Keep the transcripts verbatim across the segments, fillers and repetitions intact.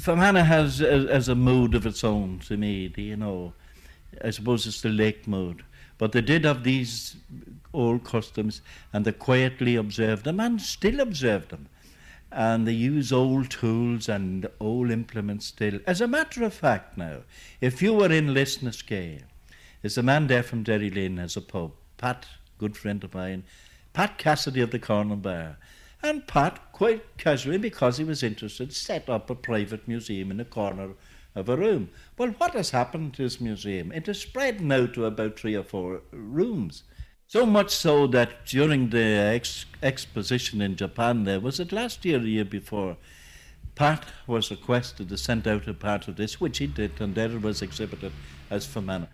Fermanagh has, as, as a mood of its own to me, you know. I suppose it's the lake mood. But they did have these old customs, and they quietly observed them, and still observe them. And they use old tools and old implements still. As a matter of fact now, if you were in Lisnaskea, there's a man there from Derry Lane has a pub, Pat, good friend of mine, Pat Cassidy of the Corner Bar. And Pat, quite casually, because he was interested, set up a private museum in a corner of a room. Well, what has happened to this museum? It has spread now to about three or four rooms. So much so that during the ex- exposition in Japan there, was it last year or the year before, Pat was requested to send out a part of this, which he did, and there it was exhibited as Fermanagh.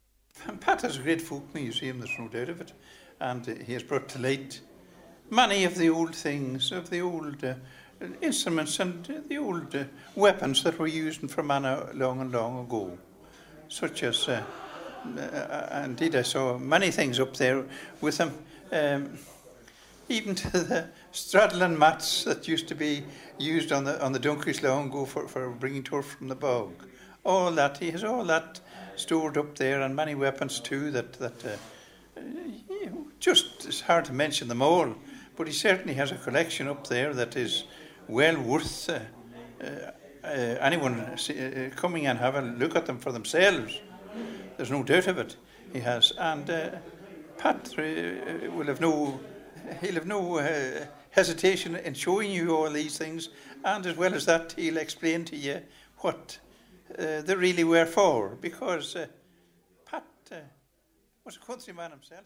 Pat has a great folk museum, there's no doubt of it, and uh, he has brought to light many of the old things, of the old uh, instruments and uh, the old uh, weapons that were used in Fermanagh long and long ago, such as... Uh, Uh, indeed, I saw many things up there with them, um, even to the straddling mats that used to be used on the on the Dunkeries long ago for, for bringing turf from the bog. All that, he has all that stored up there, and many weapons too that, that uh, you know, just, it's hard to mention them all, but he certainly has a collection up there that is well worth uh, uh, uh, anyone uh, coming and have a look at them for themselves. There's no doubt of it. He has, and uh, Pat uh, will have no, he'll have no uh, hesitation in showing you all these things, and as well as that, he'll explain to you what uh, they really were for, because uh, Pat uh, was a countryman himself.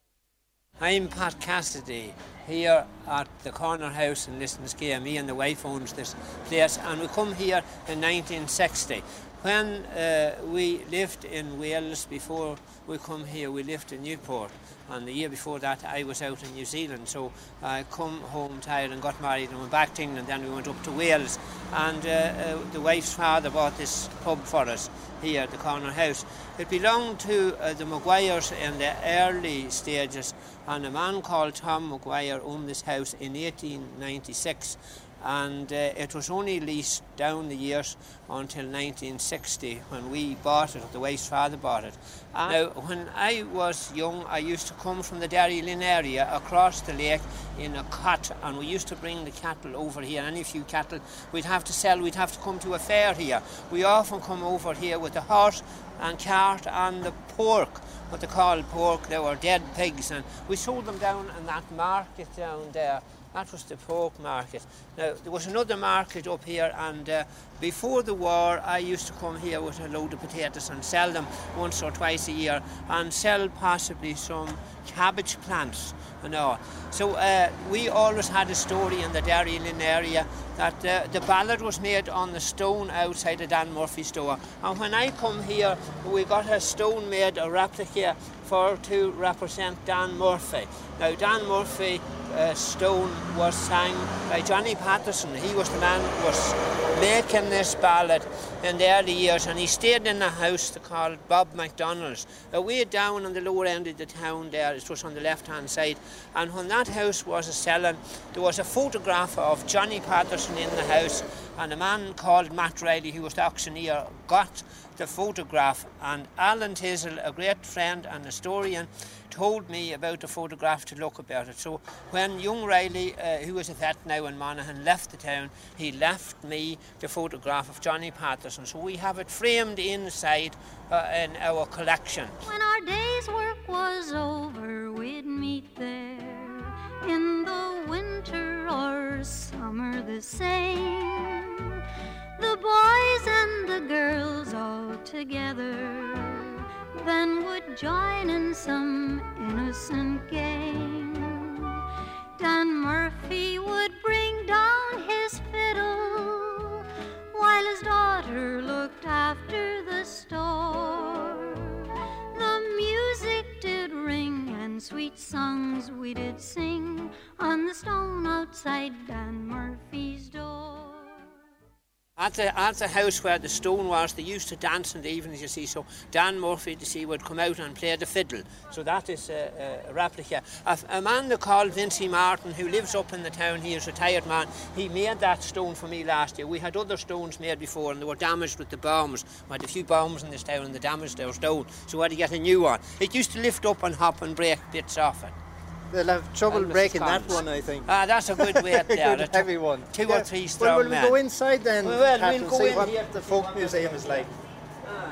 I'm Pat Cassidy, here at the Corner House in Lisnaskea. Me and the wife owns this place, and we come here in nineteen sixty. When uh, we lived in Wales, before we come here, we lived in Newport, and the year before that I was out in New Zealand, so I come home tired and got married and went back to England, then we went up to Wales, and uh, uh, the wife's father bought this pub for us here at the Corner House. It belonged to uh, the Maguires in the early stages, and a man called Tom Maguire owned this house in eighteen ninety-six. And uh, it was only leased down the years until nineteen sixty when we bought it, the wife's father bought it. And now, when I was young, I used to come from the Derry Lynn area across the lake in a cot, and we used to bring the cattle over here. Any few cattle we'd have to sell, we'd have to come to a fair here. We often come over here with the horse and cart and the pork, what they call pork. They were dead pigs, and we sold them down in that market down there. That was the pork market. Now, there was another market up here, and uh, before the war, I used to come here with a load of potatoes and sell them once or twice a year, and sell possibly some cabbage plants and all. So uh, we always had a story in the Derry Lynn area that uh, the ballad was made on the stone outside of Dan Murphy's store. And when I come here, we got a stone made, a replica, for to represent Dan Murphy. Now, Dan Murphy uh, stone was sang by Johnny Patterson. He was the man who was making this ballad in the early years, and he stayed in a house called Bob MacDonald's, way down on the lower end of the town there. It was on the left-hand side. And when that house was a selling, there was a photograph of Johnny Patterson in the house, and a man called Matt Riley, who was the auctioneer, got the photograph, and Alan Tisel, a great friend and historian, told me about the photograph to look about it. So when young Riley, uh, who was a vet now in Monaghan, left the town, he left me the photograph of Johnny Patterson. So we have it framed inside uh, in our collection. When our day's work was over, we'd meet there in the winter or summer the same. The boys and the girls all together then would join in some innocent game. Dan Murphy would bring down his fiddle while his daughter looked after the store. The music did ring and sweet songs we did sing on the stone outside Dan Murphy's door. At the, at the house where the stone was, they used to dance in the evenings, you see, so Dan Murphy, you see, would come out and play the fiddle. So that is a, a replica. A, a man they called Vincey Martin, who lives up in the town, he is a retired man, he made that stone for me last year. We had other stones made before and they were damaged with the bombs. We had a few bombs in this town and they damaged our stone, so we had to get a new one. It used to lift up and hop and break bits off it. They'll have trouble And breaking Missus that Collins. one, I think. Ah, that's a good weight there. Good heavy one. Two Yeah. or three strong Well, will we men. go inside then, Well, well, Pat, we'll and go see in what here the to folk see what museum the- is like? Ah.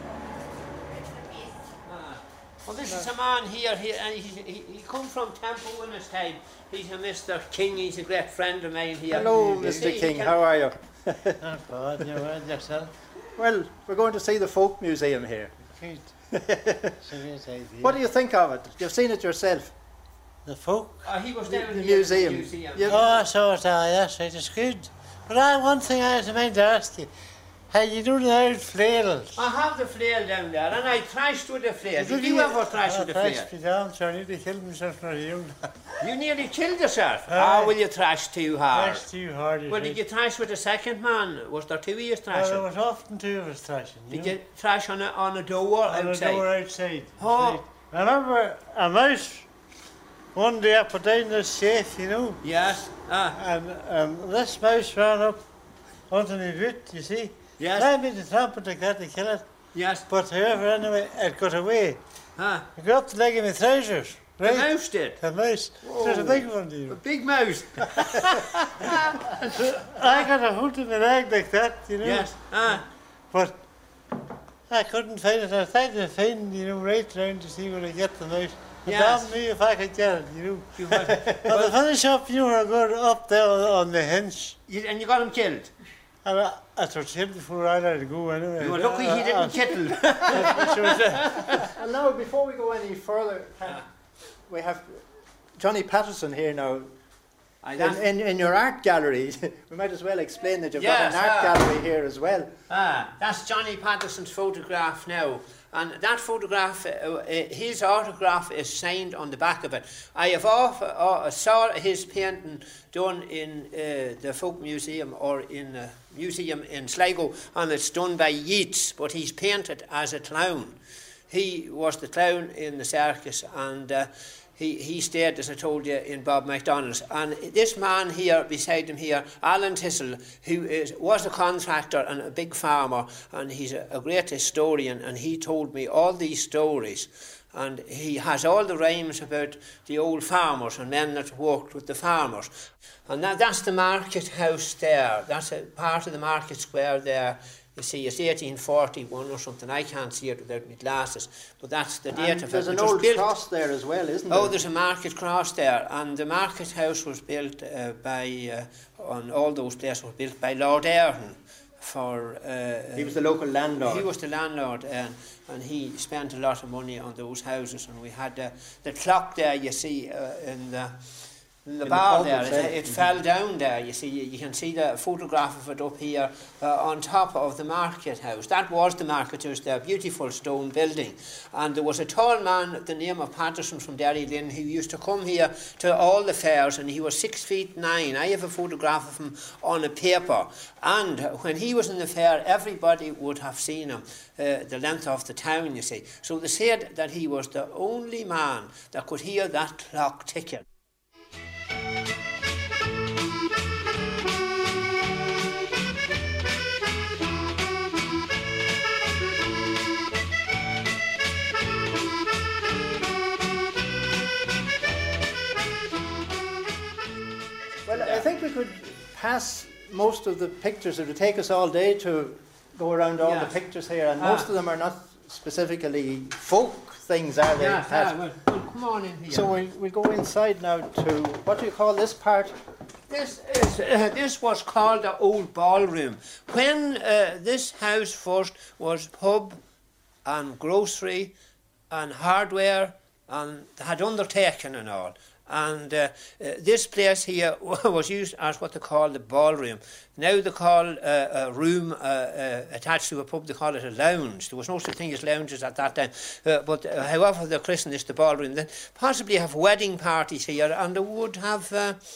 Ah. Well, this is a man here, he, and he, he, he come from Temple in his time. He's a Mister King, he's a great friend of mine here. Hello, You Mister see, King, he how are you? Not bad, you're right yourself. Well, we're going to see the folk museum here. Good. It's a great idea. What do you think of it? You've seen it yourself. The folk? Oh, he was The- down the here museum. in the museum. You- Oh, so it, uh, yes, it is good. But I, one thing I was meant to ask you, how you do the old flails? I have the flail down there, and I thrashed with the flail. Did you ever thrash with the I flail? thrashed me down, so I nearly killed myself not you. You nearly killed yourself. Aye. Ah, will you thrash too hard? Thrashed too hard. you Well, see. did you thrash with the second man? Was there two of you Well, thrashing? there was often two of us thrashing. Did know. you thrash on a, on a door On outside? the door outside. Oh. See. I remember a mouse, one day I put down this safe, you know, Yes. Ah. and um, this mouse ran up onto my boot, you see. Yes. I made the trumpet like that to kill it. Yes. But however, anyway, it got away. Ah. It got up the leg of my trousers. The Right? mouse did. The mouse. It was a big one, do you A know. big mouse. I got a hold of my leg like that, you know. Yes. Ah. But I couldn't find it. I tried to find, you know, right round to see where I get the mouse. But Yes. damn me if I could get it, you know. You had, But the finish up, you know, I got up there on the hinge. you, and you got him killed. And I, I thought him before I let it go anyway. You were lucky he didn't kittle. She was, uh, And now, before we go any further, Pat, we have Johnny Patterson here now. Aye, In, that- in, in your art gallery, we might as well explain that you've Yes, got an art ah. gallery here as well. Ah, that's Johnny Patterson's photograph now. And that photograph, uh, uh, his autograph is signed on the back of it. I have off, uh, saw his painting done in uh, the Folk Museum or in a museum in Sligo, and it's done by Yeats, but he's painted as a clown. He was the clown in the circus, and uh, He, he stayed, as I told you, in Bob MacDonald's. And this man here, beside him here, Alan Thistle, who is, was a contractor and a big farmer, and he's a, a great historian, and he told me all these stories. And he has all the rhymes about the old farmers and men that worked with the farmers. And that, that's the market house there. That's a part of the market square there. You see, it's eighteen forty-one or something. I can't see it without my glasses, but that's the date And of it. there's an which was old built- cross there as well, isn't Oh, there? there's a market cross there, and the market house was built uh, by, uh, on all those places were built by Lord Ayrton. For uh, He was the local landlord. He was the landlord, and, and he spent a lot of money on those houses. And we had uh, the clock there, you see, uh, in the. In the In the bar pub there, itself. it, it fell down there. You see, you, you can see the photograph of it up here uh, on top of the market house. That was the market house there, beautiful stone building. And there was a tall man, the name of Patterson from Derry Lynn, who used to come here to all the fairs, and he was six feet nine. I have a photograph of him on a paper. And when he was in the fair, everybody would have seen him, uh, the length of the town, you see. So they said that he was the only man that could hear that clock ticking. Well, I think we could pass most of the pictures. It would take us all day to go around all Yes. the pictures here, and Ah. most of them are not specifically folk things, are they? Yeah, Pat? yeah, well, well, come on in here. So we we go inside now to, what do you call this part? This is uh, this was called the old ballroom. When uh, this house first was pub and grocery and hardware and had undertaken and all. And uh, uh, this place here was used as what they call the ballroom. Now they call uh, a room uh, uh, attached to a pub, they call it a lounge. There was no such thing as lounges at that time. Uh, but uh, however they christened this the ballroom, then possibly have wedding parties here, and they would have... Uh,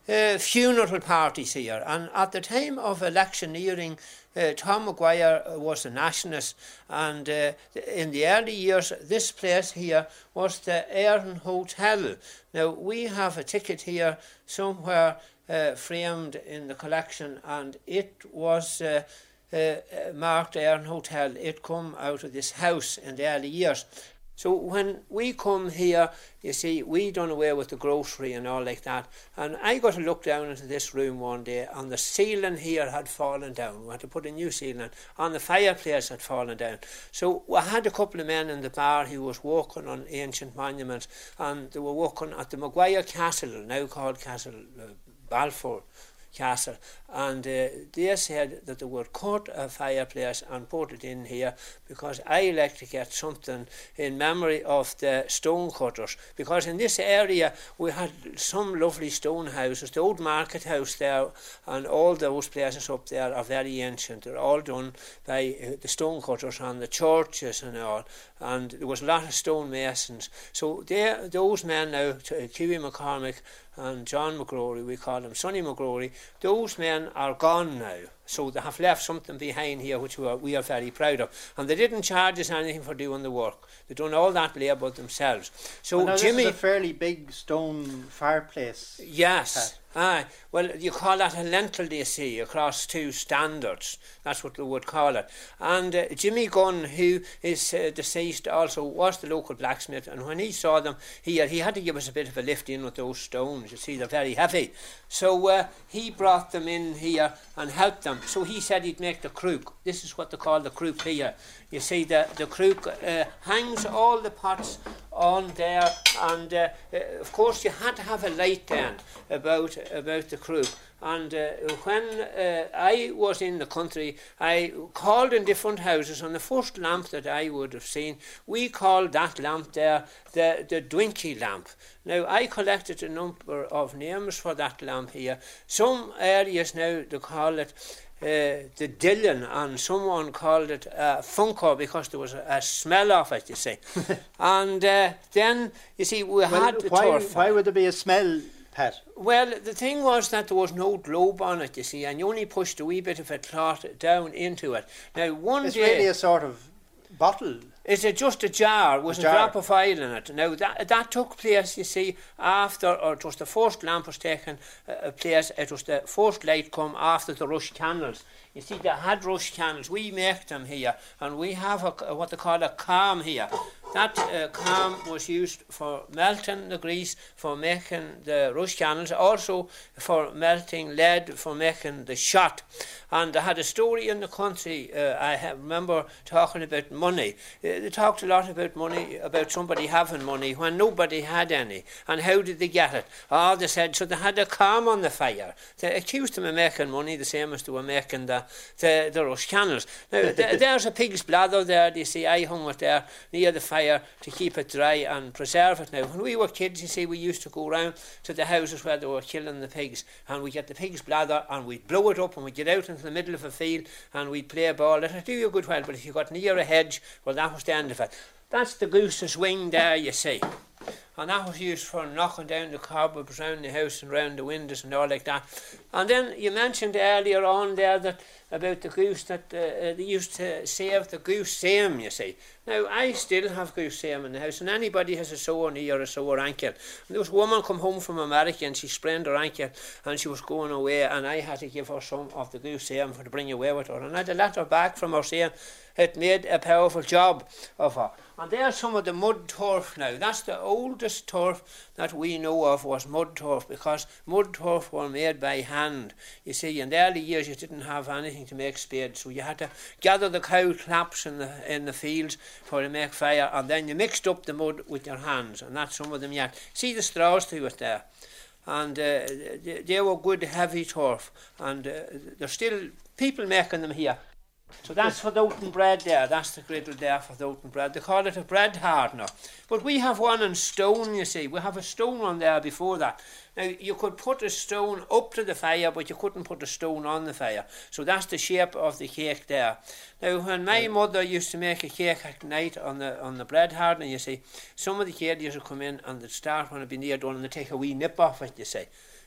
uh, funeral parties here. And at the time of electioneering, uh, Tom Maguire was a nationalist, and uh, in the early years, this place here was the Erin Hotel. Now, we have a ticket here somewhere uh, framed in the collection, and it was uh, uh, marked Erin Hotel. It come out of this house in the early years. So when we come here, you see, we done away with the grocery and all like that. And I got to look down into this room one day, and the ceiling here had fallen down. We had to put a new ceiling, and the fireplace had fallen down. So I had a couple of men in the bar who was working on ancient monuments, and they were working at the Maguire Castle, now called Castle uh, Balfour Castle, and uh, they said that they would cut a fireplace and put it in here, because I like to get something in memory of the stone cutters, because in this area we had some lovely stone houses. The old market house there and all those places up there are very ancient. They're all done by uh, the stone cutters, and the churches and all, and there was a lot of stone masons. So they, those men now, Kiwi McCormick and John McGrory, we call them Sonny McGrory, those men are gone now. So they have left something behind here which we are, we are very proud of. And they didn't charge us anything for doing the work. They've done all that labour themselves. So well, now Jimmy, this is a fairly big stone fireplace. Yes. Aye. Well, you call that a lentil, you see, across two standards. That's what they would call it. And uh, Jimmy Gunn, who is uh, deceased, also was the local blacksmith. And when he saw them here, he had to give us a bit of a lift in with those stones. You see, they're very heavy. So uh, he brought them in here and helped them. So he said he'd make the crook. This is what they call the crook here. You see, the, the crook uh, hangs all the pots on there, and uh, uh, of course you had to have a light then about about the crook. And uh, when uh, I was in the country, I called in different houses, and the first lamp that I would have seen, we called that lamp there the, the Dwinky lamp. Now, I collected a number of names for that lamp here. Some areas now, they call it Uh, the Dillon, and someone called it uh, Funko because there was a, a smell of it, you see. And uh, then, you see, we well, had the why, turf. why would there be a smell, Pat? Well, the thing was that there was no globe on it, you see, and you only pushed a wee bit of a cloth down into it. Now, one it's day... It's really a sort of bottle. It's a, just a jar with a, a jar. drop of oil in it. Now, that that took place, you see, after, or it was the first lamp was taken uh, place, it was the first light come after the rush candles. You see, they had rush candles. We make them here, and we have a, what they call a calm here. That uh, calm was used for melting the grease, for making the rush candles, also for melting lead, for making the shot. And I had a story in the country, uh, I have, remember talking about money. Uh, they talked a lot about money, about somebody having money when nobody had any. And how did they get it? Oh, they said, so they had a calm on the fire. They accused them of making money the same as they were making the, the, the rush candles. Now, th there's a pig's bladder there, you see, I hung it there near the fire to keep it dry and preserve it. Now, when we were kids, you see, we used to go round to the houses where they were killing the pigs, and we'd get the pig's bladder and we'd blow it up, and we'd get out into the middle of a field and we'd play a ball. It'd do you a good while, but if you got near a hedge, well, that was the end of it. That's the goose's wing there, you see. And that was used for knocking down the cobwebs around the house and round the windows and all like that. And then you mentioned earlier on there that about the goose that uh, they used to save the goose same, you see. Now, I still have goose same in the house, and anybody has a sore knee or a sore ankle. And there was a woman come home from America, and she sprained her ankle, and she was going away, and I had to give her some of the goose same for to bring away with her. And I had a letter back from her saying it made a powerful job of her. And there's some of the mud turf now. That's the oldest turf that we know of, was mud turf, because mud turf were made by hand. You see, in the early years you didn't have anything to make spades, so you had to gather the cow claps in the in the fields for to make fire, and then you mixed up the mud with your hands, and that's some of them yet. See the straws to it there. And uh, they, they were good heavy turf, and uh, there's still people making them here. So that's for the oaten bread there. That's the griddle there for the oaten bread. They call it a bread hardener. But we have one in stone, you see. We have a stone one there before that. Now, you could put a stone up to the fire, but you couldn't put a stone on the fire. So that's the shape of the cake there. Now, when my mother used to make a cake at night on the on the bread hardener, you see, some of the kids would come in and they'd start when it'd be near done, and they'd take a wee nip off it, you see.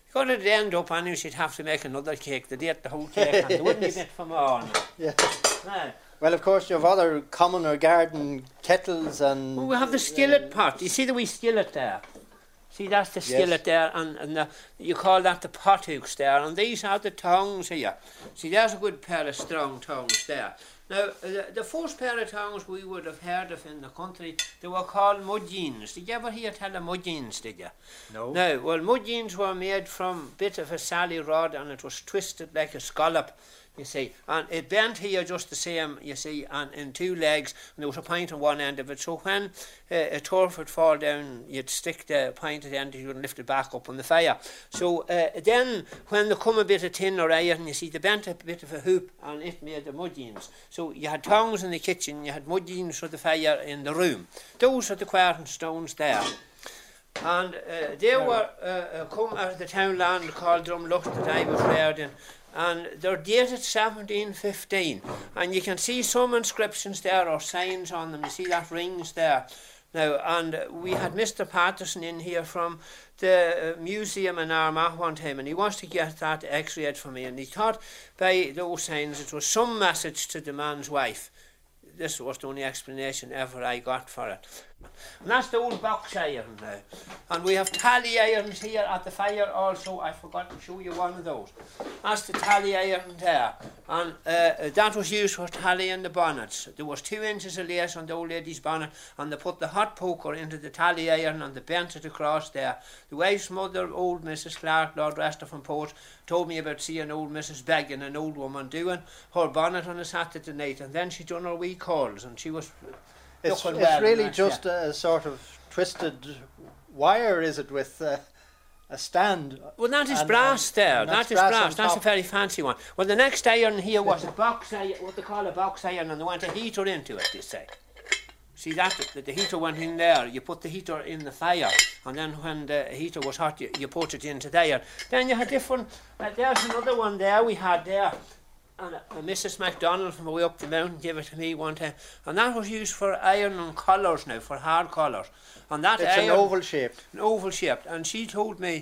got to end up and you'd have to make another cake. They'd eat the whole cake and there wouldn't be a bit for more. Yeah. Right. Well, of course, you have other common or garden kettles and... Well, we have the skillet pot. You see the wee skillet there? See, that's the skillet Yes. there, and, and the, you call that the pothooks there, and these are the tongs here. See, there's a good pair of strong tongs there. Now, the, the first pair of tongs we would have heard of in the country, they were called mudgeons. Did you ever hear tell of mudgeons, did you? No. No, well, mudgeons were made from a bit of a sally rod, and it was twisted like a scallop, you see, and it bent here just the same, you see, and in two legs, and there was a point on one end of it, so when uh, a turf would fall down, you'd stick the point at the end, you would lift it back up on the fire. So uh, then, when there come a bit of tin or iron, you see, they bent a bit of a hoop, and it made the mudgeons. So you had tongs in the kitchen, you had mudgeons for the fire in the room. Those are the quartern stones there. And uh, they were uh, uh, come out of the town land called Drumlucht that I was reared in, and they're dated seventeen fifteen, and you can see some inscriptions there or signs on them. You see that rings there now, and uh, we had Mister Patterson in here from the uh, museum in Armagh one time, and he wants to get that x-rayed for me, and he thought by those signs it was some message to the man's wife. This was the only explanation ever I got for it. And that's the old box iron now. And we have tally irons here at the fire also. I forgot to show you one of those. That's the tally iron there. And uh, that was used for tallying the bonnets. There was two inches of lace on the old lady's bonnet, and they put the hot poker into the tally iron and they bent it across there. The wife's mother, old Missus Clark, Lord rest her from poet, told me about seeing old Missus Begg and an old woman doing her bonnet on a Saturday night, and then she done her wee curls, and she was It's, looking it's well. really and that, just yeah. a sort of twisted wire, is it, with uh, a stand? Well, that is and- brass and- there. and That that's is brass brass. on That's a top. very fancy one. Well, the next iron here was a box iron, what they call a box iron, and they went a heater into it, they say. See that? The, the heater went in there. You put the heater in the fire, and then when the heater was hot, you, you put it into there. Then you had different... Uh, there's another one there we had there. And uh, Missus MacDonald from away up the mountain gave it to me one time. And that was used for iron and colours now, for hard colours. And that It's iron, an oval shaped. An oval shaped. And she told me,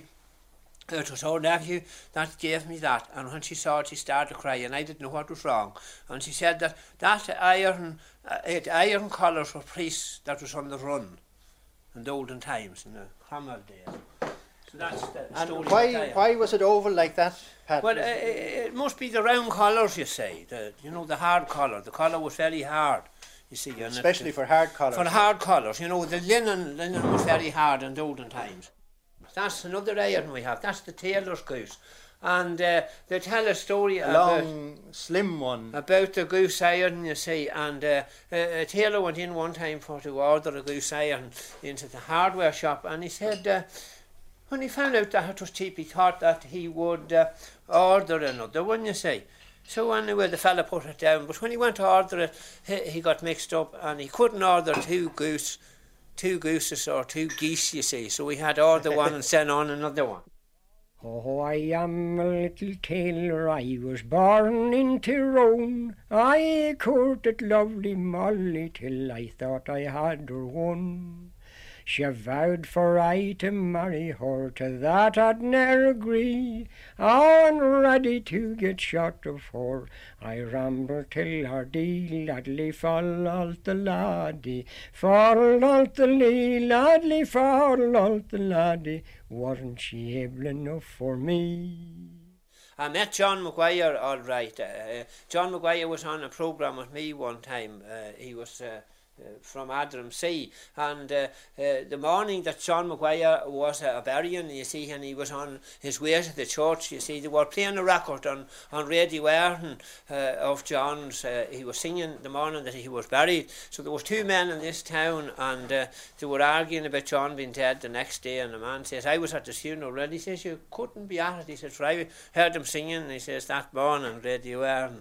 it was her nephew that gave me that, and when she saw it she started crying. I didn't know what was wrong, and she said that that iron uh, it, iron colours for priests that was on the run in the olden times, in the Cromwell days. So that's the And story. why, of the iron. why was it oval like that, Pat? Well, uh, it must be the round colours, you say, the, you know, the hard colour. The colour was very hard, you see. and it- Especially for hard colours. For hard colours, you know, the linen, linen was very hard in the olden times. That's another iron we have. That's the tailor's goose. And uh, they tell a story a about, long, slim one. about the goose iron, you see. And uh, a, a tailor went in one time for to order a goose iron into the hardware shop. And he said, uh, when he found out that it was cheap, he thought that he would uh, order another one, you see. So anyway, the fella put it down. But when he went to order it, he, he got mixed up and he couldn't order two goose two gooses or two geese, you see, so we had to order one and send on another one. Oh, I am a little tailor, I was born in Tyrone. I courted lovely Molly till I thought I had her won. She vowed for I to marry her, to that I'd ne'er agree. Oh, and ready to get shot of her, I ramble till her dee, laddly fall out the laddie, fall out the lee, laddly fall out the laddie, wasn't she able enough for me? I met John Maguire, all right. Uh, John Maguire was on a programme with me one time. Uh, he was... Uh, Uh, from Adramsea, and uh, uh, the morning that John Maguire was uh, a burying, you see, and he was on his way to the church, you see, they were playing a record on, on Radio Ireland uh, of John's. Uh, he was singing the morning that he was buried. So there was two men in this town, and uh, they were arguing about John being dead the next day, and the man says, I was at the funeral, and he says, you couldn't be at it. He says, for I heard him singing, and he says, that morning, Radio Ireland.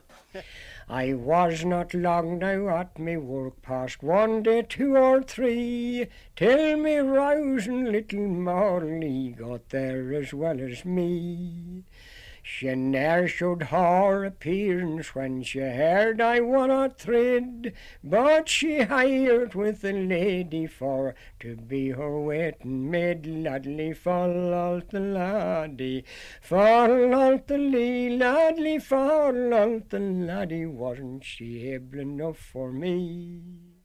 I was not long now at me work, past one day, two or three, till me rousing little Molly got there as well as me. She ne'er showed her appearance when she heard I won a thread, but she hired with a lady for to be her waiting maid. Laddie, fall out the laddie, fall out the lee, laddie, fall out the laddie, wasn't she able enough for me?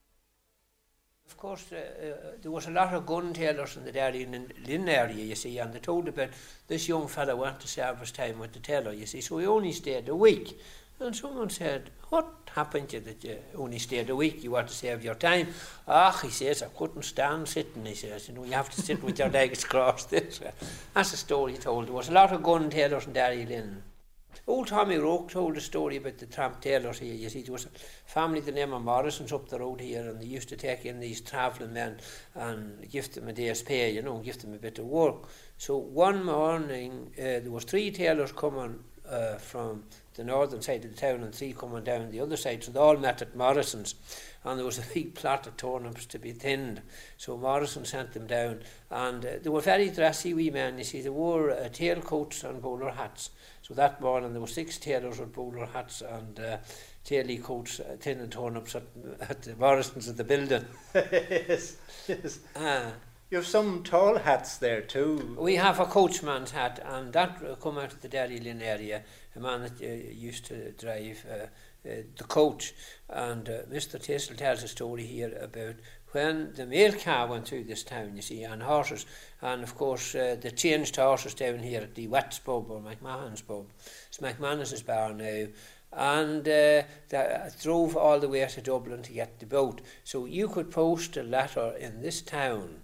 Of course, uh, uh, there was a lot of gun tailors in the Derry and Lynn area, you see, and they told about this young fella went to service time with the tailor, you see, so he only stayed a week. And someone said, what happened to you that you only stayed a week? You want to save your time? Ah, he says, I couldn't stand sitting, he says, you know, you have to sit with your legs crossed. That's a story he told. There was a lot of gun tailors in Derry Lynn. Old Tommy Roke told a story about the tramp tailors here. You see, there was a family, the name of Morrison's, up the road here, and they used to take in these travelling men and give them a day's pay, you know, give them a bit of work. So one morning, uh, there was three tailors coming uh, from the northern side of the town and three coming down the other side. So they all met at Morrison's, and there was a big plot of turnips to be thinned. So Morrison sent them down, and uh, they were very dressy wee men. You see, they wore uh, tailcoats and bowler hats. So that morning there were six tailors with bowler hats and uh, taily coats, uh, thinning turnips at, at the Morrison's of the building. Yes, yes. Uh, You have some tall hats there too. We have a coachman's hat, and that uh, come out of the Derry Lynn area, a man that uh, used to drive uh, uh, the coach. And uh, Mister Thistle tells a story here about when the mail car went through this town, you see, and horses. And of course, uh, they changed horses down here at the Wets pub or McMahon's pub. It's McManus's bar now. And uh, they drove all the way to Dublin to get the boat. So you could post a letter in this town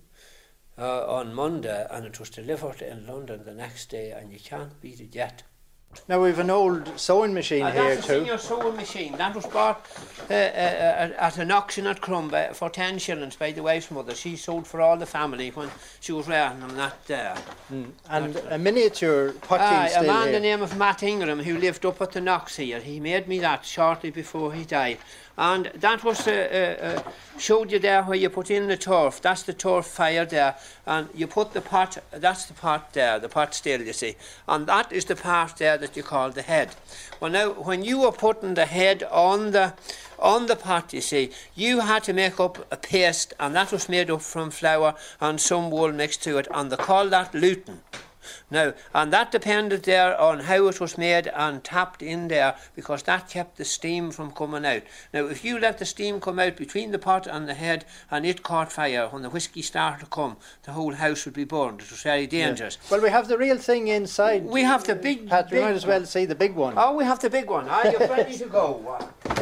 Uh, on Monday, and it was delivered in London the next day, and you can't beat it yet. Now we've an old sewing machine And here that's a too. senior sewing machine. That was bought uh, uh, at an auction at Crumba for ten shillings by the wife's mother. She sewed for all the family when she was wearing them that day. Mm. And a miniature potty Aye, still a man here. the name of Matt Ingram, who lived up at the Knox here. He made me that shortly before he died. And that was, uh, uh, uh, showed you there where you put in the turf. That's the turf fire there. And you put the pot, that's the pot there, the pot still, you see. And that is the part there that you call the head. Well, now, when you were putting the head on the on the pot, you see, you had to make up a paste, and that was made up from flour and some wool mixed to it, and they call that lutein. Now, and that depended there on how it was made and tapped in there, because that kept the steam from coming out. Now, if you let the steam come out between the pot and the head and it caught fire, when the whiskey started to come, the whole house would be burned. It was very dangerous. Yeah. Well, we have the real thing inside. We have the big... Pat, big we might as well see the big one. Oh, we have the big one. Are you ready to go?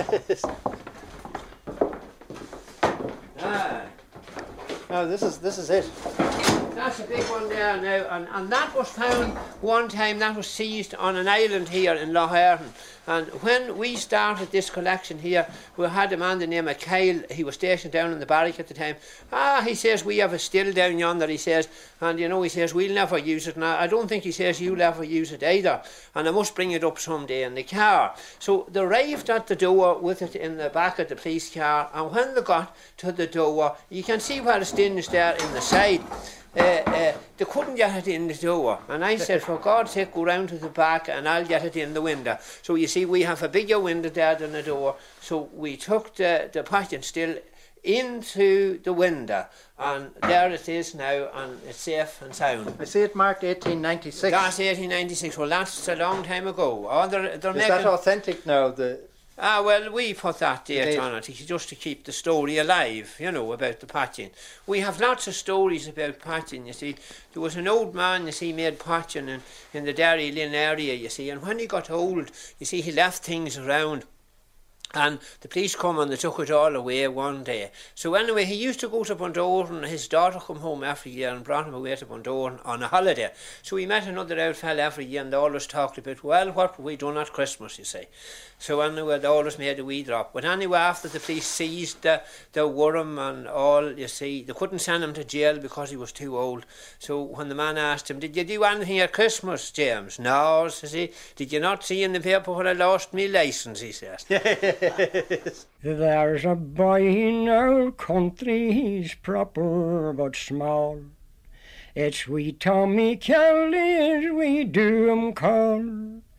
Ah. No, this is this is it. That's a big one there now, and, and that was found one time, that was seized on an island here in Lough Erne. And when we started this collection here, we had a man the name of Kyle. He was stationed down in the barrack at the time. Ah, he says, we have a still down yonder, he says, and you know, he says, we'll never use it. And I don't think he says you'll ever use it either, and I must bring it up someday in the car. So they arrived at the door with it in the back of the police car, and when they got to the door, you can see where the stin is there in the side. Uh, uh, they couldn't get it in the door, and I said, for God's sake, go round to the back and I'll get it in the window. So you see, we have a bigger window there than the door, so we took the, the potting still into the window, and there it is now, and it's safe and sound. I see it marked eighteen ninety-six. That's eighteen ninety-six. Well, that's a long time ago. Oh, they're, they're is making... that authentic now? The Ah, well, we put that date Date. on it just to keep the story alive, you know, about the patching. We have lots of stories about patching, you see. There was an old man, you see, made patching in, in the Derry Lynn area, you see, and when he got old, you see, he left things around. And the police come and they took it all away one day. So anyway, he used to go to Bundoran, and his daughter come home every year and brought him away to Bundoran on a holiday. So he met another old fella every year, and they always talked about, well, what we done at Christmas, you see. So anyway, they always made a wee drop. But anyway, after the police seized the, the worm and all, you see, they couldn't send him to jail because he was too old. So when the man asked him, did you do anything at Christmas, James? No, says he. Did you not see in the paper when I lost me licence, he says. There's a boy in our country, he's proper but small. It's wee Tommy Kelly as we do him call.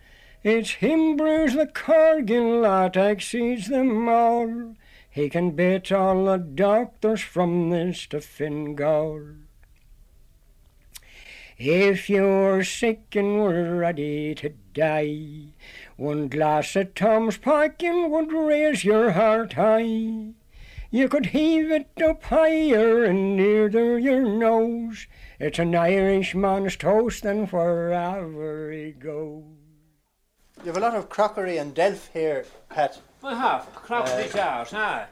It's him brews the Cargill that exceeds them all. He can beat all the doctors from this to Fingal. If you're sick and were ready to die, one glass of Tom's Packing would raise your heart high. You could heave it up higher and nearer your nose. It's an Irishman's toast and wherever he goes. You have a lot of crockery and delf here, Pat. We have crockery Uh, jars, aye.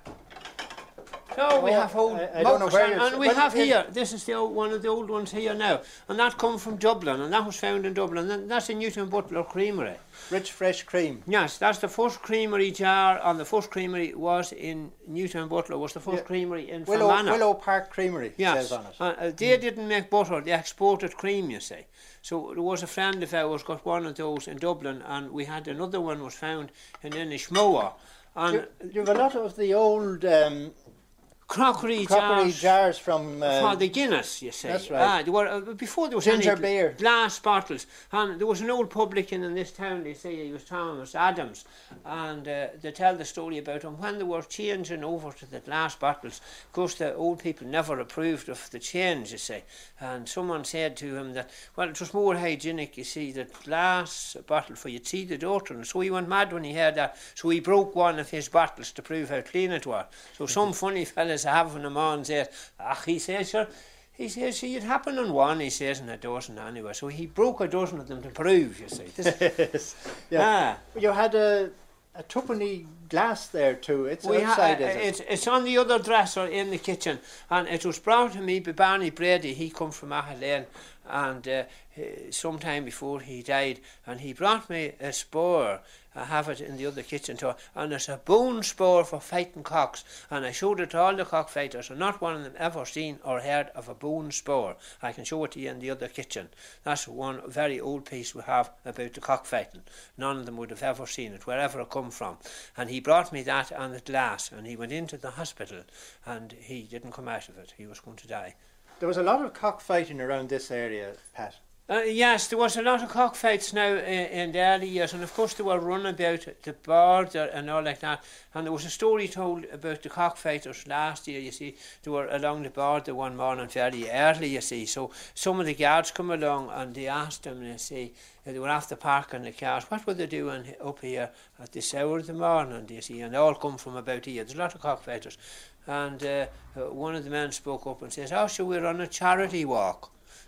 So we Oh, have old I- I don't know mugs, where and, you're- and we well, have it- here, this is the old, one of the old ones here now, and that come from Dublin, and that was found in Dublin, and that's a Newton Butler creamery. Rich fresh cream. Yes, that's the first creamery jar, and the first creamery was in Newton Butler, was the first Yeah. creamery in Willow, Fermanagh. Willow Park Creamery Yes, says on it. uh, uh, they didn't make butter, they exported cream, you see. So there was a friend of ours got one of those in Dublin, and we had another one was found in Inishmoa. And You, you have a lot of the old um, crockery, crockery jars, jars from... for Uh, the Guinness, you see. That's right. Ah, they were, uh, before there was Ginger any beer. glass bottles. And there was an old publican in this town, they say, he was Thomas Adams, and uh, they tell the story about him when they were changing over to the glass bottles. Of course, the old people never approved of the change, you see. And someone said to him that, well, it was more hygienic, you see, the glass bottle for your tea, the daughter. And so he went mad when he heard that. So he broke one of his bottles to prove how clean it was. So some funny fellas having them on said, ah, he says, sure, he says, see, it happened on one, he says, and a dozen anyway. So he broke a dozen of them to prove, you see. This, yeah. ah. You had a, a twopenny glass there too. It's We outside, ha- is it? it's, it's on the other dresser in the kitchen, and it was brought to me by Barney Brady. He come from Ahalane, and uh, sometime before he died, and he brought me a spore. I have it in the other kitchen too, and it's a bone spore for fighting cocks, and I showed it to all the cockfighters, and not one of them ever seen or heard of a bone spore. I can show it to you in the other kitchen. That's one very old piece we have about the cockfighting. None of them would have ever seen it, wherever it come from. And he brought me that on the glass, and he went into the hospital, and he didn't come out of it. He was going to die. There was a lot of cockfighting around this area, Pat. Uh, yes, there was a lot of cockfights now in, in the early years, and of course they were run about the border and all like that. And there was a story told about the cockfighters last year, you see. They were along the border one morning very early, you see. So some of the guards come along and they asked them, you see, they were after parking the cars, what were they doing up here at this hour of the morning, you see? And they all come from about here. There's a lot of cockfighters. And uh, one of the men spoke up and says, oh, so we're on a charity walk.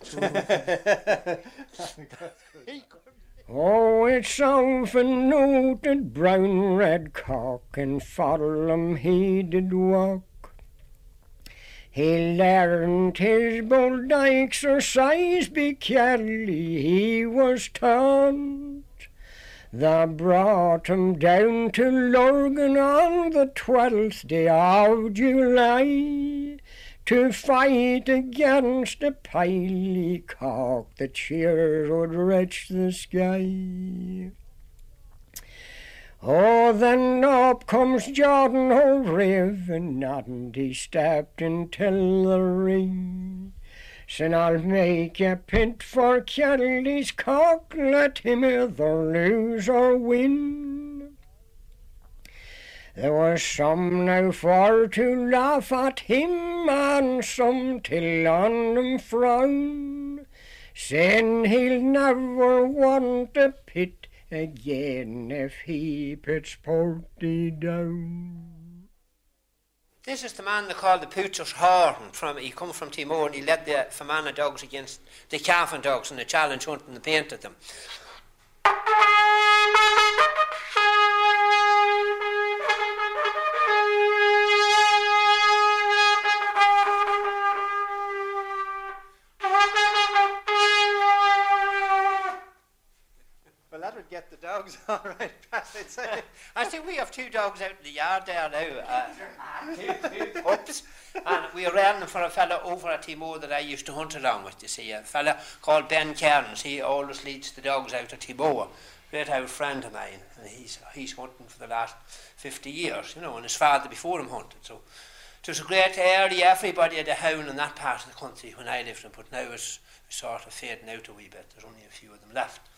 Oh, it's often noted brown red cock, and Fodlem he did walk. He learned his bold exercise be Kelly he was taught. That brought him down to Lurgan on the twelfth day of July, to fight against a piley cock that cheers would reach the sky. Oh, then up comes Jordan O'Riv, and he stepped into the ring. Said, I'll make a pit for Kelly's cock, let him either lose or win. There was some now for to laugh at him, and some till on him frown, saying he'll never want a pit again if he pits Porty down. This is the man they call the Poocher's Horn. From, he come from Timor, and he led the Fermanagh dogs against the Cavan dogs in the challenge hunt, and they painted them. Well, that would get the dogs all right, Pat, I'd say. I think we have two dogs out in the yard there now, uh, two, two pups, and we ran them for a fella over at Timor that I used to hunt along with, you see, a fella called Ben Cairns. He always leads the dogs out of Timor, great old friend of mine, and he's, he's hunting for the last fifty years, you know, and his father before him hunted, so it was a great area. Everybody had a hound in that part of the country when I lived in, but now it's sort of fading out a wee bit. There's only a few of them left.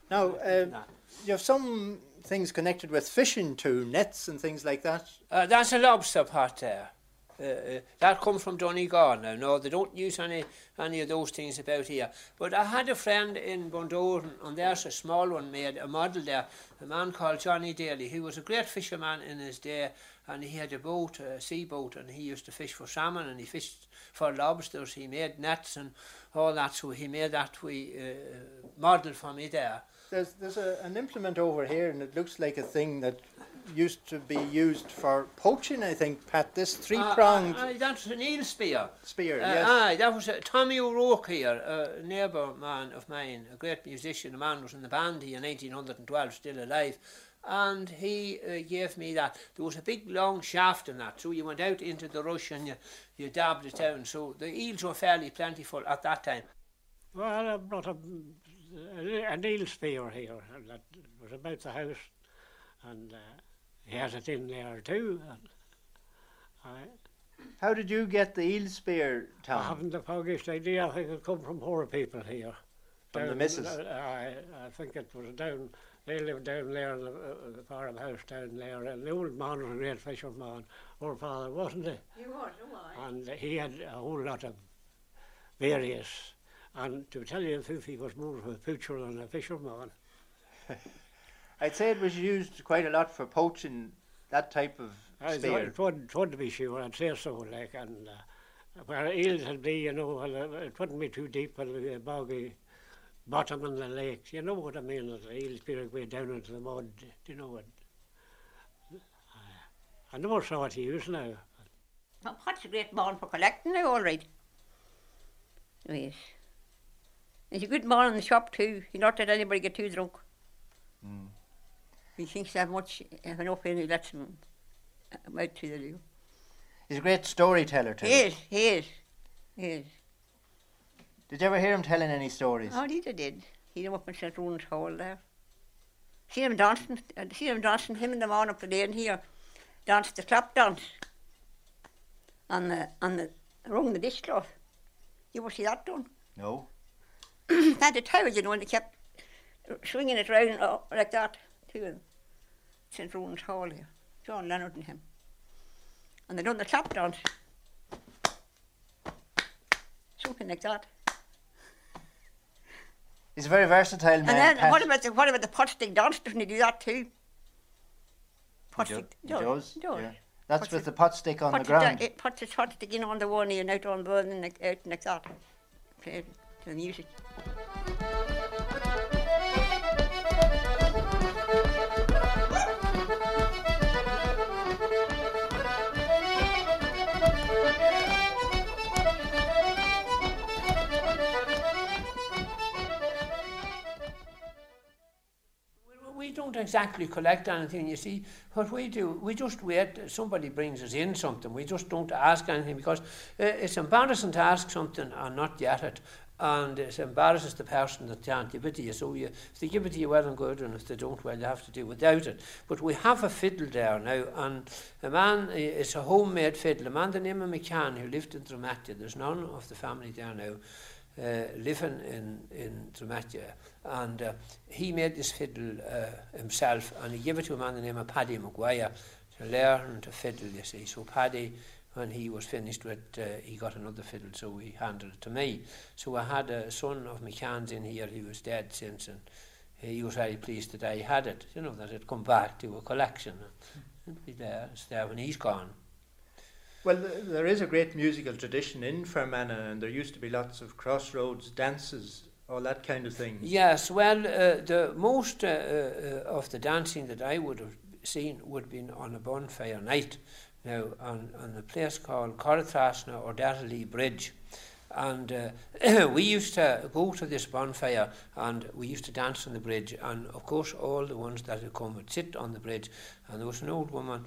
Now, uh, you have some things connected with fishing too, nets and things like that. Uh, that's a lobster pot there. Uh, uh, that comes from Donegal now. No, they don't use any any of those things about here. But I had a friend in Bundoran, and there's a small one made, a model there, a man called Johnny Daly. He was a great fisherman in his day, and he had a boat, a sea boat, and he used to fish for salmon, and he fished for lobsters. He made nets and all that, so he made that wee uh, model for me there. There's there's a, an implement over here, and it looks like a thing that used to be used for poaching, I think, Pat. This three-pronged... Uh, uh, that's an eel spear. Spear, uh, yes. Aye, that was uh, Tommy O'Rourke here, a neighbour man of mine, a great musician. A man was in the band here in nineteen twelve, still alive. And he uh, gave me that. There was a big long shaft in that, so you went out into the rush and you, you dabbed it down. So the eels were fairly plentiful at that time. Well, I brought a, an eel spear here that was about the house, and uh, he has it in there too. And I, How did you get the eel spear, Tom? I haven't the foggiest idea. I think it come from poor people here. From down, the missus? Uh, I, I think it was down, they lived down there in the, uh, the farmhouse down there, and the old man was a great fisherman, our father, wasn't he? He was, oh I. And he had a whole lot of various, and to tell you the truth, he was more of a poacher than a fisherman. I'd say it was used quite a lot for poaching, that type of I spear. thought it wouldn't, wouldn't be sure, I'd say so, like, and uh, where eels would be, you know, well, uh, it wouldn't be too deep, but it would be a boggy bottom in the lakes, you know what I mean, the eels be way down into the mud, do you know what? I never saw it used now. Well, what's a great man for collecting now, all right. Yes. He's a good man in the shop too. He not let anybody get too drunk. Mm. He thinks they have much, have enough in, he lets them out to the do. He's a great storyteller too. He is, he is, he is. Did you ever hear him telling any stories? Oh, he did. He came up in Saint Rowan's Hall there. See him dancing, uh, see him dancing, him and the man up the lane here, danced the clap dance on the, on the, around the dishcloth. You ever see that done? No. At the tower, you know, and they kept swinging it round uh, like that to him. Saint Rowan's Hall here, John Leonard and him. And they done the clap dance. Something like that. He's a very versatile man. And then Pat. what about the what about the pot stick dance? Doesn't he do that too? Pot He do- stick he does, He does. yeah. That's Pot with stick- the pot stick on pot the stick- ground. It puts his pot stick in on the one ear and out on the other and like, out like that. Play to the music. We don't exactly collect anything, you see. What we do, we just wait, somebody brings us in something. We just don't ask anything because uh, it's embarrassing to ask something and not get it. And it embarrasses the person that can't give it to you. So you, if they give it to you, well and good, and if they don't, well, you have to do without it. But we have a fiddle there now, and a man, it's a homemade fiddle. A man, the name of McCann, who lived in Dromatia. There's none of the family there now. Uh, living in, in Dromatia, and uh, he made this fiddle uh, himself, and he gave it to a man the name of Paddy Maguire to learn to fiddle, you see. So Paddy, when he was finished with, uh, he got another fiddle, so he handed it to me. So I had a son of McCann's in here, he was dead since, and he was very pleased that I had it, you know, that it come back to a collection. It'd be there, it's there when he's gone. Well, th- there is a great musical tradition in Fermanagh, and there used to be lots of crossroads dances, all that kind of thing. Yes, well, uh, the most uh, uh, of the dancing that I would have seen would have been on a bonfire night, now on, on a place called Corratrasna or Darley Bridge. And uh, we used to go to this bonfire and we used to dance on the bridge, and of course all the ones that had come would sit on the bridge, and there was an old woman.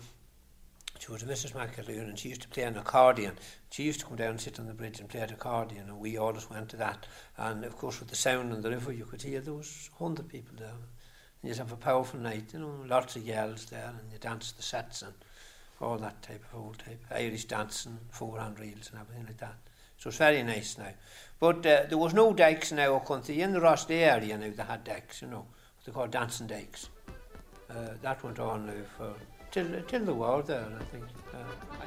She was a Missus McAloon, and she used to play an accordion. She used to come down and sit on the bridge and play an accordion, and we always went to that. And of course with the sound on the river you could hear there was a hundred people there. And you'd have a powerful night, you know, lots of yells there, and you dance the sets and all that type of old type, Irish dancing, four-hand reels and everything like that. So it's very nice now. But uh, there was no dikes now, or country. In the Ross Day area now they had dikes, you know. what they call dancing dykes. Uh, that went on now for till till the war there, I think. Uh,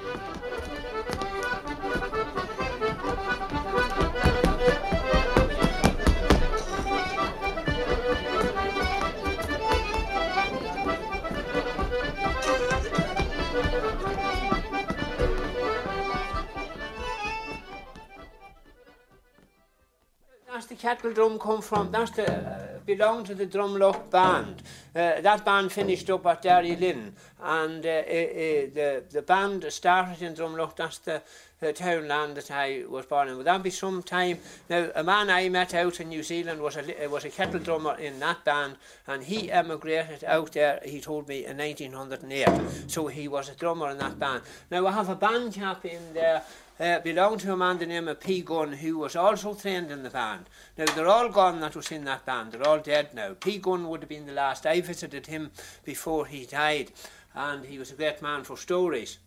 That's the kettle drum come from. That's the uh, belonged to the Drumlock band. Uh, that band finished up at Derry Lynn, and uh, uh, uh, the the band started in Drumlock. That's the uh, townland that I was born in. Would that be some time? Now, a man I met out in New Zealand was a was a kettle drummer in that band, and he emigrated out there. He told me in nineteen oh eight. So he was a drummer in that band. Now I have a band cap in there. Uh, belonged to a man the name of P. Gunn, who was also trained in the band. Now, they're all gone that was in that band. They're all dead now. P. Gunn would have been the last. I visited him before he died, and he was a great man for stories.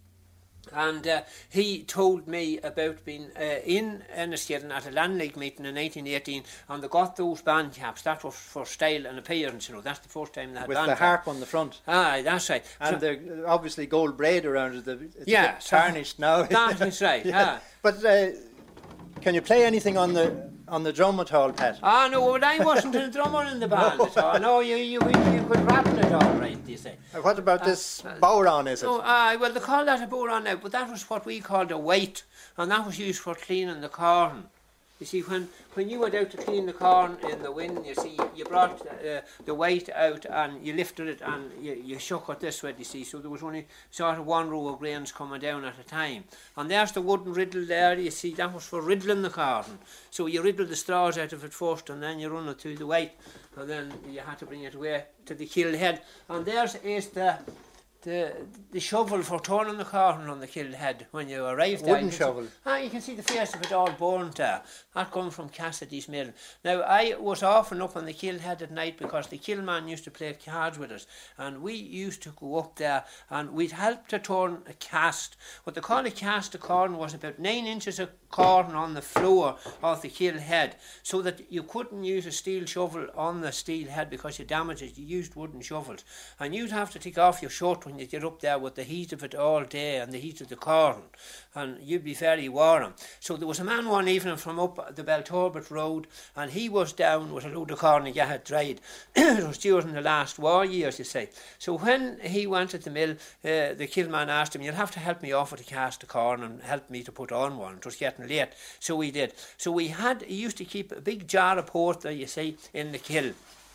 And uh, he told me about being uh, in Enniskillen at a Land League meeting in nineteen eighteen, and they got those band caps. That was for style and appearance, you know. That's the first time they had with band the harp on the front. Ah, that's right. And so, they're obviously gold braid around it. It's yeah, a bit tarnished now. That is right. Yeah. Ah. But uh, can you play anything on the on the drum at all, Pat? Ah, no, but I wasn't a drummer in the band no. at all. No, you you you could rattle it all right, you say. Uh, what about uh, this uh, bowron, is it? Oh, uh, well, they call that a bowron now, but that was what we called a weight, and that was used for cleaning the corn. You see, when, when you went out to clean the corn in the wind, you see, you brought uh, the weight out and you lifted it and you, you shook it this way, you see, so there was only sort of one row of grains coming down at a time. And there's the wooden riddle there, you see, that was for riddling the corn. So you riddle the straws out of it first and then you run it through the weight, and then you had to bring it away to the kill head. And there's is the... The, the shovel for turning the corn on the kill head when you arrived there. Wooden shovel. See, ah, you can see the face of it all burnt there. That comes from Cassidy's mill. Now, I was often up on the kill head at night because the kill man used to play cards with us, and we used to go up there and we'd help to turn a cast. What they call a cast of corn was about nine inches of corn on the floor of the kill head, so that you couldn't use a steel shovel on the steel head because you damaged it. You used wooden shovels, and you'd have to take off your shirt when you get up there with the heat of it all day and the heat of the corn, and you'd be very warm. So there was a man one evening from up the Belturbet Road, and he was down with a load of corn he had dried. It was during the last war years, you say. So when he went to the mill, uh, the killman asked him, "You'll have to help me off with a cast of corn and help me to put on one." It was getting late, so he did. So we had, he used to keep a big jar of porter, you see, in the kill.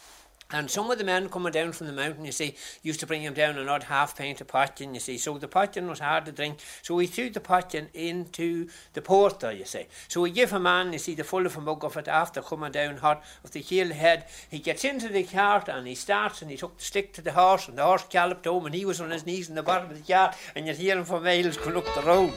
And some of the men coming down from the mountain, you see, used to bring him down an odd half pint of potkin, you see. So the potkin was hard to drink. So we threw the potkin into the porter, you see. So we give a man, you see, the full of a mug of it after coming down hot of the kill head. He gets into the cart and he starts and he took the stick to the horse, and the horse galloped home and he was on his knees in the bottom of the cart, and you'd hear him for miles going up the road.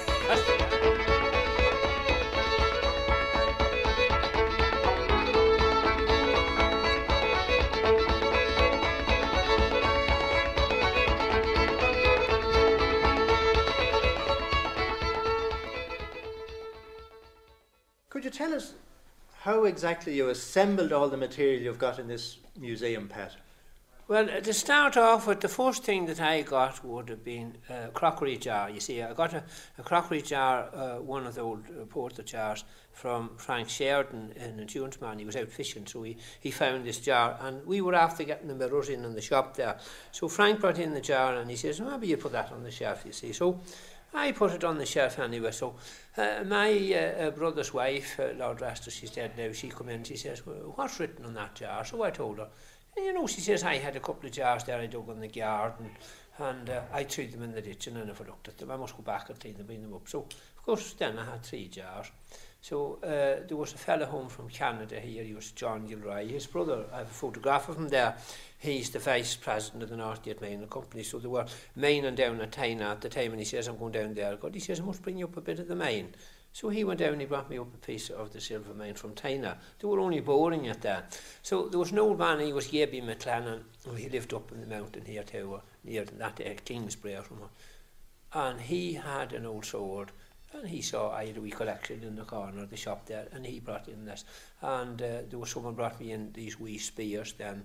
Could you tell us how exactly you assembled all the material you've got in this museum, Pat? Well, to start off with, the first thing that I got would have been a crockery jar. You see, I got a, a crockery jar, uh, one of the old uh, porter jars, from Frank Sheridan, an insurance man. He was out fishing, so he, he found this jar, and we were after getting the mirrors in in the shop there. So Frank brought in the jar and he says, "Maybe you put that on the shelf," you see. So I put it on the shelf anyway. So uh, my uh, uh, brother's wife, uh, Lord rest her, she's dead now, she come in, she says, "Well, what's written on that jar?" So I told her. And you know, she says, "I had a couple of jars there I dug in the garden, and uh, I threw them in the ditch and I never looked at them. I must go back and clean them, bring them up." So, of course, then I had three jars. So uh, there was a fella home from Canada here, he was John Gilroy. His brother, I have a photograph of him there. He's the vice president of the Northgate Mining Company. So they were mining down at Tyna at the time, and he says, "I'm going down there." God, he says, "I must bring you up a bit of the mine." So he went down and he brought me up a piece of the silver mine from Tyna. They were only boring at that. So there was an old man, he was Gaby McLennan, and he lived up in the mountain here too, near that uh, Kingsbury or somewhere. And he had an old sword, And he saw I had a wee collection in the corner of the shop there, and he brought in this. And uh, there was someone brought me in these wee spears then,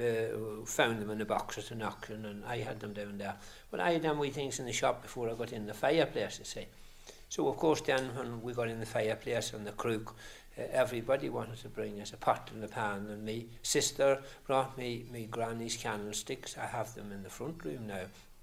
uh, found them in a box at an auction, and I had them down there. But I had them wee things in the shop before I got in the fireplace, you see. So of course then when we got in the fireplace and the crook, uh, everybody wanted to bring us a pot and a pan, and me sister brought me me granny's candlesticks. I have them in the front room now.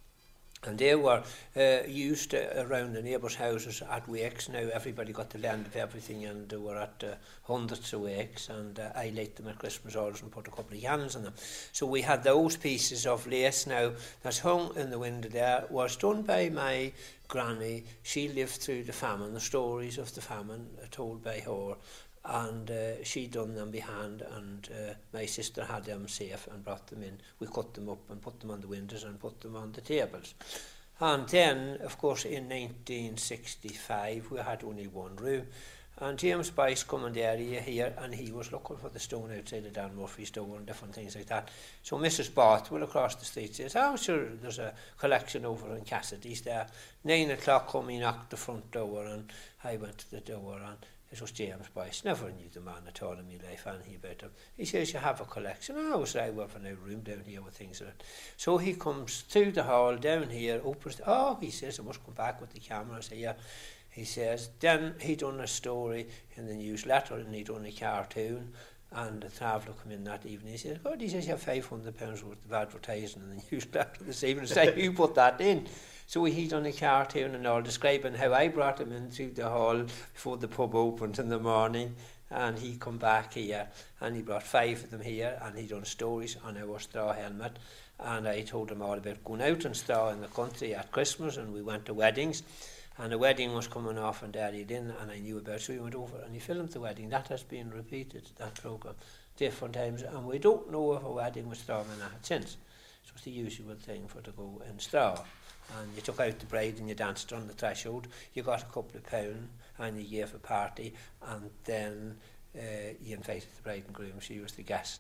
And they were uh, used uh, around the neighbours' houses at wakes. Now everybody got the land of everything, and they were at uh, hundreds of wakes, and uh, I lit them at Christmas hours and put a couple of candles in them. So we had those pieces of lace now that's hung in the window there, was done by my granny. She lived through the famine, the stories of the famine are told by her, and uh, she done them by hand, and uh, my sister had them safe and brought them in. We cut them up and put them on the windows and put them on the tables. And then, of course, in nineteen sixty-five, we had only one room, and James Boyce come in the area here, and he was looking for the stone outside of Dan Murphy's door and different things like that. So Missus Bothwell across the street says, oh, sure, there's a collection over in Cassidy's there. Nine o'clock come, he knocked the front door, and I went to the door, and it was James Boyce. Never knew the man at all in my life, anything about him. He says, you have a collection. Oh, I was like, well, I've a room down here with things in it. So he comes through the hall down here, opens, oh, he says, I must come back with the camera. I say, yeah. He says, then he done a story in the newsletter, and he done a cartoon, and the traveller come in that evening. He says, God, he says, you have five hundred pounds worth of advertising in the newsletter this evening. I say, who put that in? So he done a cartoon and all, describing how I brought him in through the hall before the pub opened in the morning, and he come back here, and he brought five of them here, and he done stories on our straw helmet, and I told him all about going out and straw in the country at Christmas, and we went to weddings, and a wedding was coming off in Derrydin, and I knew about it, so we went over and he filmed the wedding. That has been repeated, that programme, different times, and we don't know of a wedding with straw men had since. So it's the usual thing for to go in straw. And you took out the bride and you danced on the threshold, you got a couple of pounds and you gave a party, and then uh, you invited the bride and groom, she was the guest.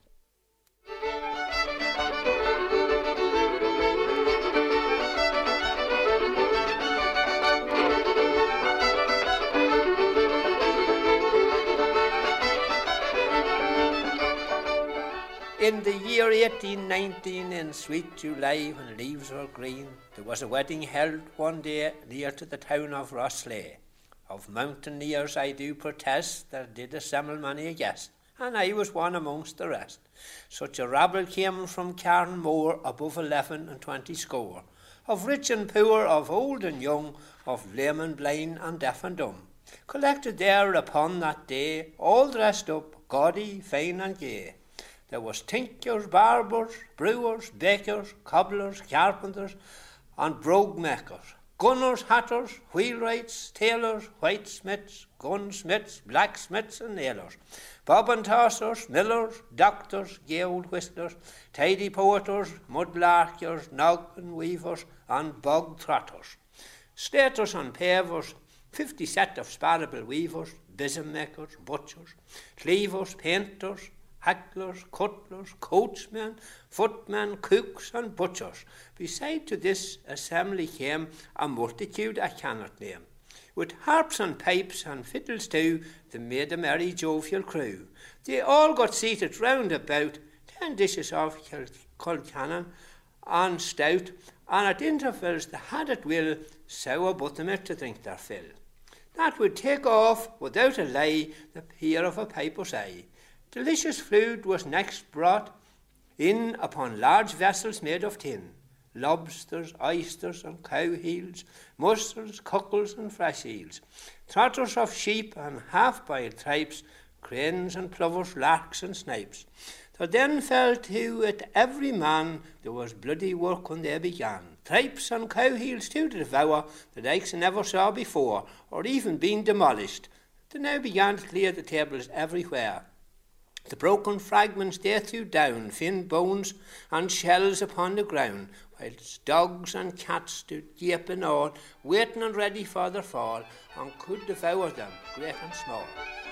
In the year eighteen nineteen, in sweet July, when leaves were green, there was a wedding held one day near to the town of Rosslea. Of mountaineers I do protest, there did assemble many a guest, and I was one amongst the rest. Such a rabble came from Carnmore, above eleven and twenty score, of rich and poor, of old and young, of lame and blind and deaf and dumb, collected there upon that day, all dressed up, gaudy, fine and gay. There was tinkers, barbers, brewers, bakers, cobblers, carpenters, and brogue makers, gunners, hatters, wheelwrights, tailors, whitesmiths, gunsmiths, blacksmiths, and nailers, bob and tossers, millers, doctors, gay old whistlers, tidy poeters, mudlarkers, noggin weavers, and bog trotters, slaters and pavers, fifty set of sparable weavers, besom makers, butchers, cleavers, painters, hacklers, cutlers, coachmen, footmen, cooks, and butchers. Beside to this assembly came a multitude I cannot name. With harps and pipes and fiddles too, they made a merry jovial crew. They all got seated round about, ten dishes of Kilcannon and stout, and at intervals they had at will sour buttermilk to drink their fill. That would take off, without a lie, the peer of a piper's eye. Delicious food was next brought in upon large vessels made of tin. Lobsters, oysters, and cow heels, mussels, cockles, and fresh eels, trotters of sheep and half-boiled tripes, cranes and plovers, larks and snipes. There then fell to at every man there was bloody work when they began. Tripes and cow heels too to devour, the likes I never saw before, or even been demolished. They now began to clear the tables everywhere. The broken fragments they threw down, thin bones and shells upon the ground, whilst dogs and cats stood gaping all, waiting and ready for their fall, and could devour them, great and small.